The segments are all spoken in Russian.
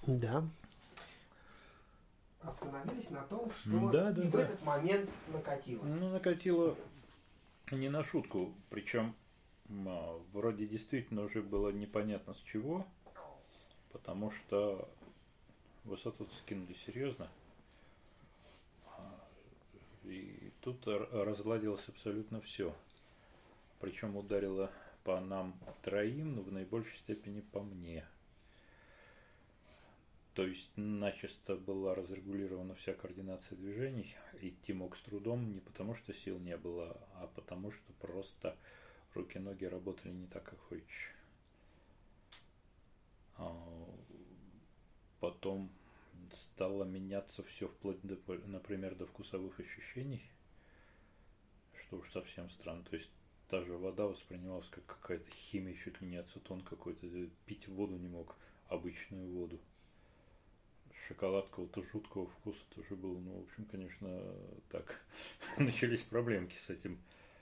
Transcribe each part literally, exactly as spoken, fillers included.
Да. Остановились на том, что Да, да, и в да. этот момент накатило. Ну, накатило не на шутку, причем а, вроде действительно уже было непонятно с чего, потому что высоту скинули серьезно, и тут разладилось абсолютно все. Причем ударило по нам троим, но в наибольшей степени по мне. То есть начисто была разрегулирована вся координация движений. Идти мог с трудом не потому, что сил не было, а потому, что просто руки-ноги работали не так, как хочешь. Потом стало меняться все вплоть до, например, до вкусовых ощущений, что уж совсем странно. То есть та же вода воспринималась как какая-то химия, чуть ли не ацетон какой-то. Пить воду не мог, обычную воду. Шоколад какого-то жуткого вкуса тоже был. Ну, в общем, конечно, так начались проблемки с этим.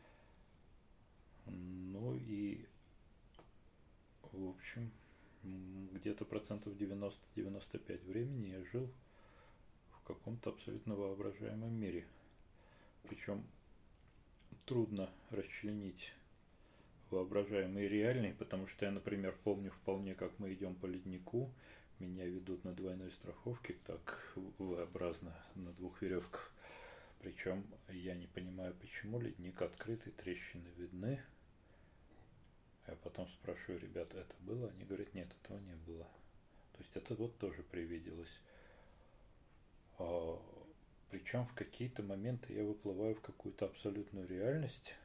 Ну и, в общем, где-то процентов девяносто-девяносто пять времени я жил в каком-то абсолютно воображаемом мире. Причем трудно расчленить воображаемый и реальный, потому что я, например, помню вполне, как мы идем по леднику, меня ведут на двойной страховке, так V-образно, на двух веревках. Причем я не понимаю, почему ледник открытый, трещины видны. Я потом спрашиваю ребят, это было? Они говорят, нет, этого не было. То есть это вот тоже привиделось. А, причем в какие-то моменты я выплываю в какую-то абсолютную реальность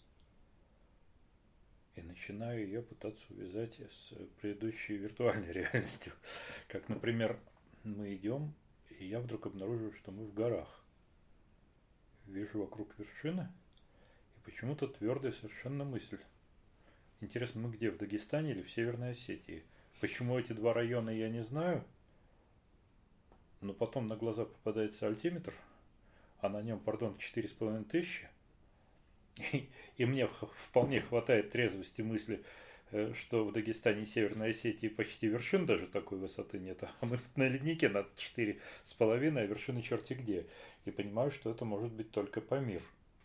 и начинаю ее пытаться увязать с предыдущей виртуальной реальностью. Как, например, мы идем, и я вдруг обнаруживаю, что мы в горах. Вижу вокруг вершины, и почему-то твердая совершенно мысль. Интересно, мы где, в Дагестане или в Северной Осетии? Почему эти два района, я не знаю. Но потом на глаза попадается альтиметр, а на нем, пардон, четыре с половиной тысячи. И, и мне вполне хватает трезвости мысли, что в Дагестане и Северной Осетии почти вершин даже такой высоты нет. А мы тут на леднике на четыре с половиной, а вершины черти где. И понимаю, что это может быть только Памир.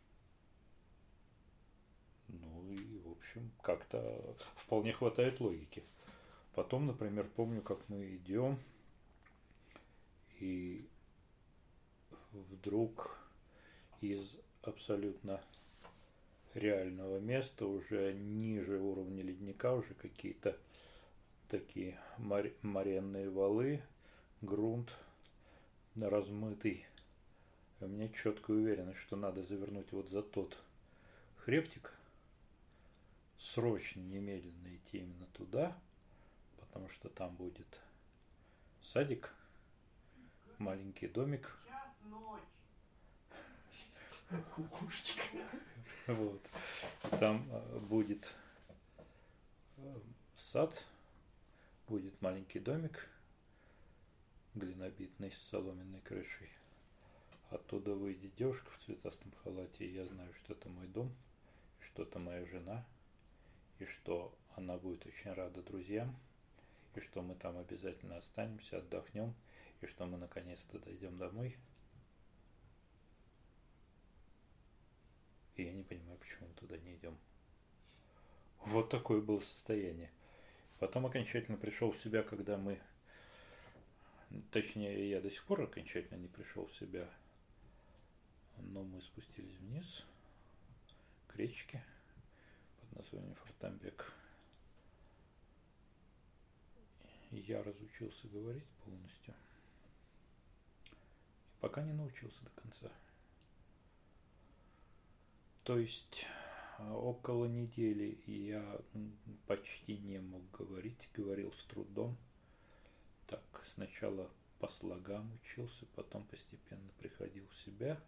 Ну и, в общем, как-то вполне хватает логики. Потом, например, помню, как мы идем, и вдруг из абсолютно реального места, уже ниже уровня ледника, уже какие-то такие моренные валы, грунт размытый. И у меня четкая уверенность, что надо завернуть вот за тот хребтик, срочно, немедленно идти именно туда, потому что там будет садик, маленький домик. Кукушечка. Вот. Там будет сад, будет маленький домик глинобитный с соломенной крышей. Оттуда выйдет девушка в цветастом халате, и я знаю, что это мой дом, что это моя жена, и что она будет очень рада друзьям, и что мы там обязательно останемся, отдохнем, и что мы наконец-то дойдем домой. И я не понимаю, почему мы туда не идем. Вот такое было состояние. Потом окончательно пришел в себя, когда мы... Точнее, я до сих пор окончательно не пришел в себя. Но мы спустились вниз к речке под названием Фортамбек. Я разучился говорить полностью. Пока не научился до конца. То есть около недели я почти не мог говорить, говорил с трудом. Так, сначала по слогам учился, потом постепенно приходил в себя.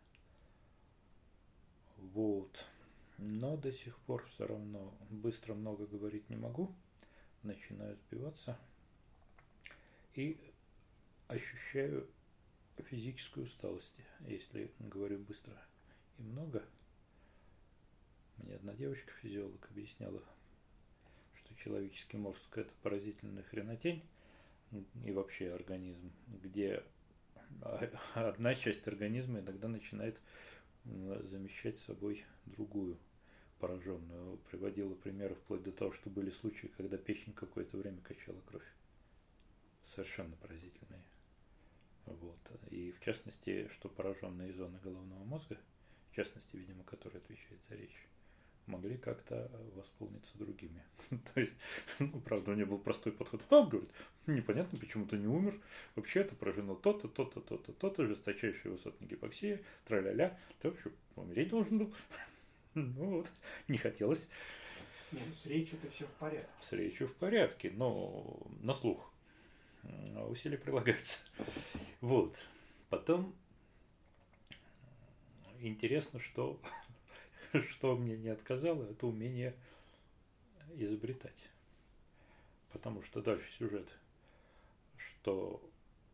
Вот. Но до сих пор все равно быстро много говорить не могу. Начинаю сбиваться. И ощущаю физическую усталость, если говорю быстро и много. Мне одна девочка-физиолог объясняла, что человеческий мозг – это поразительная хренотень, и вообще организм, где одна часть организма иногда начинает замещать собой другую пораженную. Приводила примеры вплоть до того, что были случаи, когда печень какое-то время качала кровь. Совершенно поразительные. Вот. И в частности, что пораженные зоны головного мозга, в частности, видимо, который отвечает за речь, могли как-то восполниться другими. То есть, ну, правда, у него был простой подход. Он говорит, непонятно, почему ты не умер. Вообще это поражено то-то, то-то, то-то, то-то, жесточайшая высотная гипоксия, тра-ля-ля. Ты вообще умереть должен был. Ну вот, не хотелось. Нет, ну с речью-то все в порядке. С речью в порядке, но на слух усилия прилагаются. Вот. Потом интересно, что, что мне не отказало, это умение изобретать. Потому что дальше сюжет, что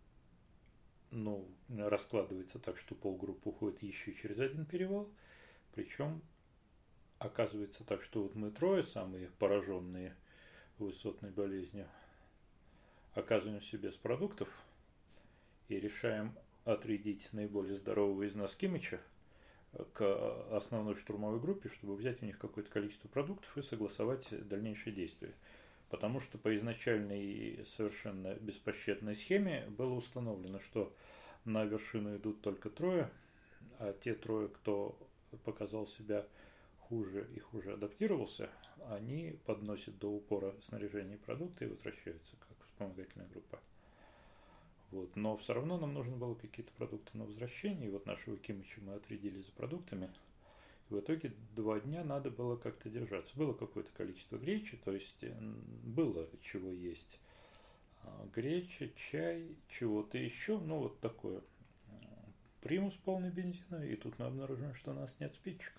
ну, раскладывается так, что полгруппы уходит еще через один перевал, причем оказывается так, что вот мы трое, самые пораженные высотной болезнью, оказываемся без продуктов и решаем отрядить наиболее здорового из нас Кимича к основной штурмовой группе, чтобы взять у них какое-то количество продуктов и согласовать дальнейшие действия. Потому что по изначальной совершенно беспощадной схеме было установлено, что на вершину идут только трое, а те трое, кто показал себя хуже и хуже адаптировался, они подносят до упора снаряжение и продукты и возвращаются как вспомогательная группа. Вот. Но все равно нам нужно было какие-то продукты на возвращение, и вот нашего Кимыча мы отрядили за продуктами. И в итоге два дня надо было как-то держаться. Было какое-то количество гречи, то есть было чего есть. Греча, чай, чего-то еще, ну вот такое. Примус полный бензина, и тут мы обнаружим, что у нас нет спичек.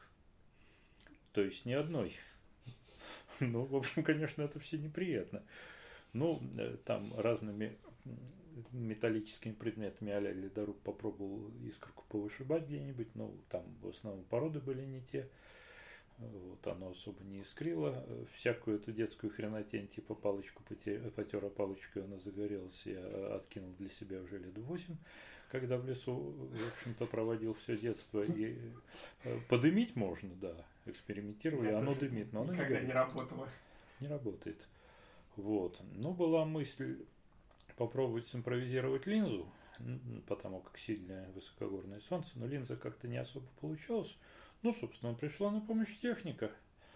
То есть ни одной. Ну, в общем, конечно, это все неприятно. Ну, там разными металлическими предметами а-ля ледоруб попробовал искорку повышибать где-нибудь, но там в основном породы были не те. Вот, оно особо не искрило. Всякую эту детскую хренотень, типа палочку потер, потер палочкой, она загорелась, я откинул для себя уже лет восемь, когда в лесу, в общем-то, проводил все детство. И подымить можно, да, экспериментировали, оно дымит, но оно никогда не, не работало. Не работает. Вот. Ну, была мысль попробовать симпровизировать линзу, потому как сильное высокогорное солнце, но линза как-то не особо получалась. Ну, собственно, пришла на помощь техника.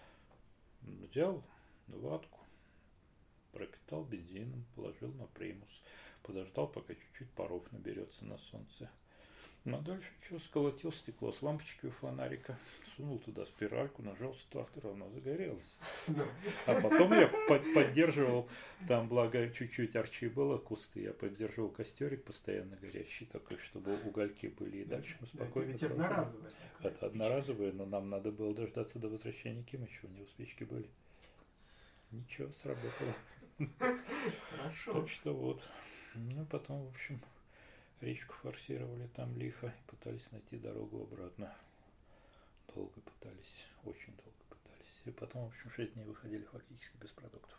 Взял ватку, пропитал бензином, положил на примус, подождал, пока чуть-чуть паров наберется на солнце. Ну, а дальше что, сколотил стекло с лампочки у фонарика, сунул туда спиральку, нажал стартер, она загорелась. А потом я поддерживал, там, благо, чуть-чуть арчи было, кусты, я поддерживал костерик постоянно горящий такой, чтобы угольки были, и дальше мы спокойно... Это ведь одноразовое. Это одноразовое, но нам надо было дождаться до возвращения Кимыча, у него спички были. Ничего, сработало. Хорошо. Так что вот. Ну, потом, в общем... Речку форсировали там лихо и пытались найти дорогу обратно. Долго пытались, очень долго пытались. И потом, в общем, шесть дней выходили фактически без продуктов.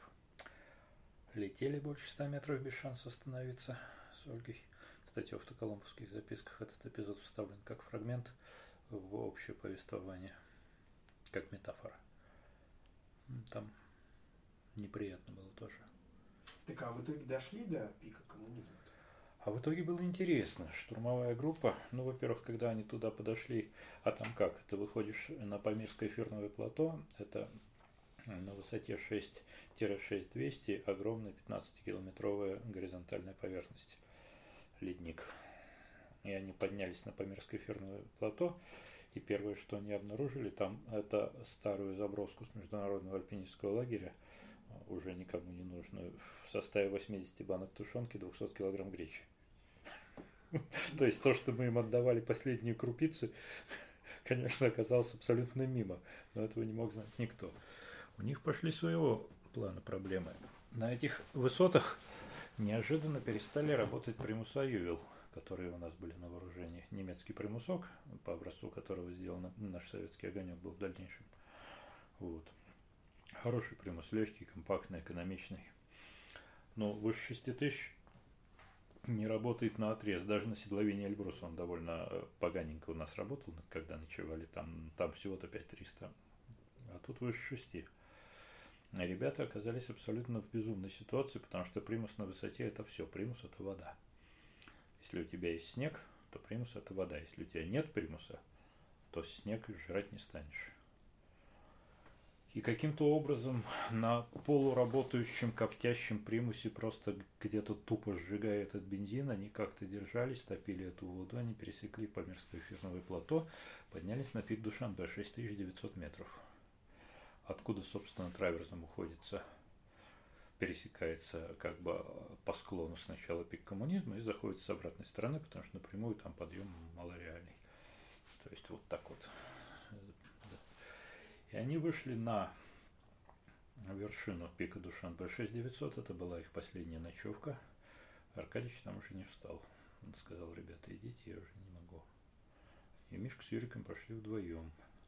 Летели больше ста метров без шанса остановиться с Ольгой. Кстати, в автоколумбовских записках этот эпизод вставлен как фрагмент в общее повествование, как метафора. Там неприятно было тоже. Так, а в итоге дошли до пика коммунизма? А в итоге было интересно. Штурмовая группа, ну, во-первых, когда они туда подошли, а там как? Ты выходишь на Памирское ферновое плато, это на высоте шесть шесть тысяч двести, огромная пятнадцатикилометровая горизонтальная поверхность, ледник. И они поднялись на Памирское ферновое плато, и первое, что они обнаружили, там это старую заброску с международного альпинистского лагеря, уже никому не нужную, в составе восемьдесят банок тушенки, двести килограмм гречи. То есть то, что мы им отдавали последние крупицы, конечно, оказалось абсолютно мимо, но этого не мог знать никто. У них пошли своего плана проблемы. На этих высотах неожиданно перестали работать примуса Ювел, которые у нас были на вооружении. Немецкий примусок, по образцу которого сделан наш советский огонек, был в дальнейшем. Вот. Хороший примус, легкий, компактный, экономичный. Но выше шести тысяч не работает наотрез. Даже на седловине Эльбрус он довольно поганенько у нас работал, когда ночевали. Там, там всего-то пять триста. А тут выше шести. А ребята оказались абсолютно в безумной ситуации, потому что примус на высоте – это все. Примус – это вода. Если у тебя есть снег, то примус – это вода. Если у тебя нет примуса, то снег жрать не станешь. И каким-то образом на полуработающем коптящем примусе, просто где-то тупо сжигая этот бензин, они как-то держались, топили эту воду, они пересекли Памирское эфирное плато, поднялись на пик Душанбе, шесть тысяч девятьсот метров. Откуда, собственно, траверзом уходится, пересекается как бы по склону сначала пик коммунизма и заходит с обратной стороны, потому что напрямую там подъем малореальный. То есть вот так вот. И они вышли на вершину пика Душанбе шесть тысяч девятьсот, это была их последняя ночевка. Аркадьевич там уже не встал. Он сказал: ребята, идите, я уже не могу. И Мишка с Юриком пошли вдвоем.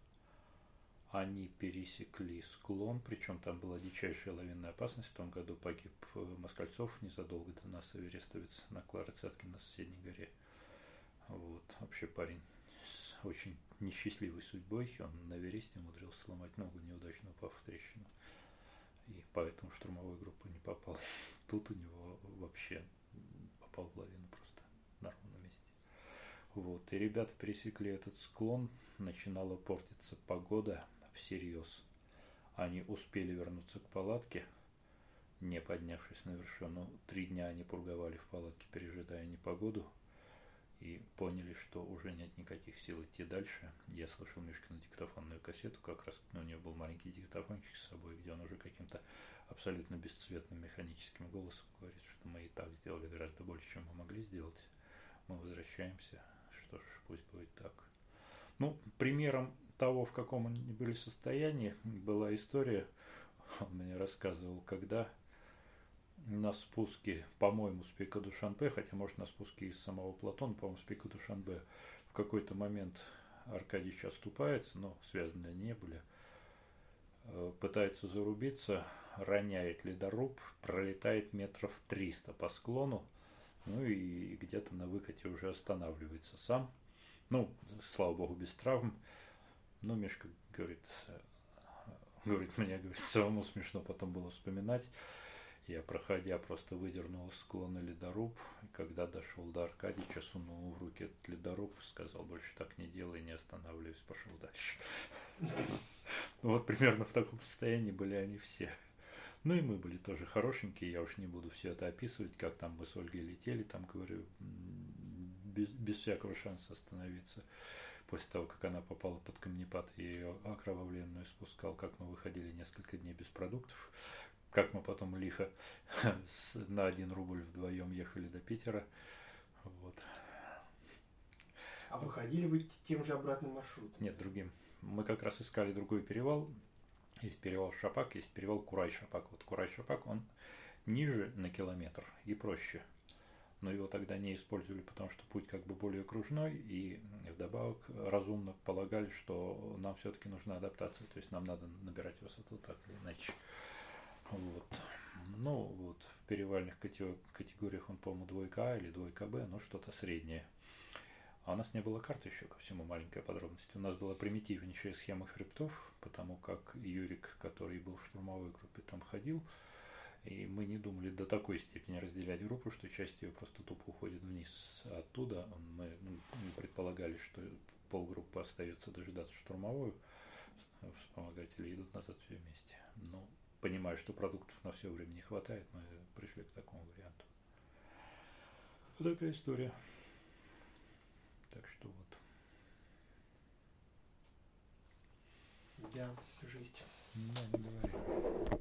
Они пересекли склон, причем там была дичайшая лавинная опасность. В том году погиб Москальцов незадолго до нас, эверестовец на Клары Цеткин на соседней горе. Вот, вообще парень с очень несчастливой судьбой. Он на Эвересте умудрился сломать ногу, неудачно упав в трещину. И поэтому в штурмовую группу не попал. Тут у него вообще попал в лавину просто на ровном месте. Вот, и ребята пересекли этот склон. Начинала портиться погода всерьез. Они успели вернуться к палатке, не поднявшись на вершину. Три дня они пурговали в палатке, пережидая непогоду. И поняли, что уже нет никаких сил идти дальше. Я слышал Мишкину диктофонную кассету, как раз у него был маленький диктофончик с собой, где он уже каким-то абсолютно бесцветным механическим голосом говорит, что мы и так сделали гораздо больше, чем мы могли сделать. Мы возвращаемся. Что ж, пусть будет так. Ну, примером того, в каком они были состоянии, была история, он мне рассказывал, когда на спуске, по-моему, с пика Душанбе, хотя, может, на спуске из самого Платона, по-моему, с пика Душанбе, в какой-то момент Аркадьевич оступается, но связаны они не были, пытается зарубиться, роняет ледоруб, пролетает метров триста по склону, ну и где-то на выкате уже останавливается сам. Ну, слава богу, без травм. Ну, Мишка говорит, говорит, мне, говорит, самому смешно потом было вспоминать. Я, проходя, просто выдернул из склона ледоруб, и когда дошел до Аркадьича, сунул в руки этот ледоруб и сказал: больше так не делай, не останавливайся, пошел дальше. Вот примерно в таком состоянии были они все. Ну и мы были тоже хорошенькие, я уж не буду все это описывать, как там мы с Ольгой летели, там, говорю, без, без всякого шанса остановиться. После того, как она попала под камнепад, я ее окровавленную спускал, как мы выходили несколько дней без продуктов, как мы потом лихо на один рубль вдвоем ехали до Питера. Вот. А выходили вы тем же обратным маршрутом? Нет, другим. Мы как раз искали другой перевал. Есть перевал Шапак, есть перевал Курай-Шапак. Вот Курай-Шапак, он ниже на километр и проще. Но его тогда не использовали, потому что путь как бы более кружной, и вдобавок разумно полагали, что нам все-таки нужна адаптация, то есть нам надо набирать высоту так или иначе. Вот. Ну, вот в перевальных категориях он, по-моему, двойка А или двойка Б, но что-то среднее. А у нас не было карты еще, ко всему маленькая подробность. У нас была примитивнейшая схема хребтов, потому как Юрик, который был в штурмовой группе, там ходил, и мы не думали до такой степени разделять группу, что часть ее просто тупо уходит вниз. Оттуда мы, мы предполагали, что полгруппы остается дожидаться штурмовую, вспомогатели идут назад все вместе. Но понимая, что продуктов на все время не хватает, мы пришли к такому варианту. Вот такая история. Так что вот. Да, жизнь. Да, не говори.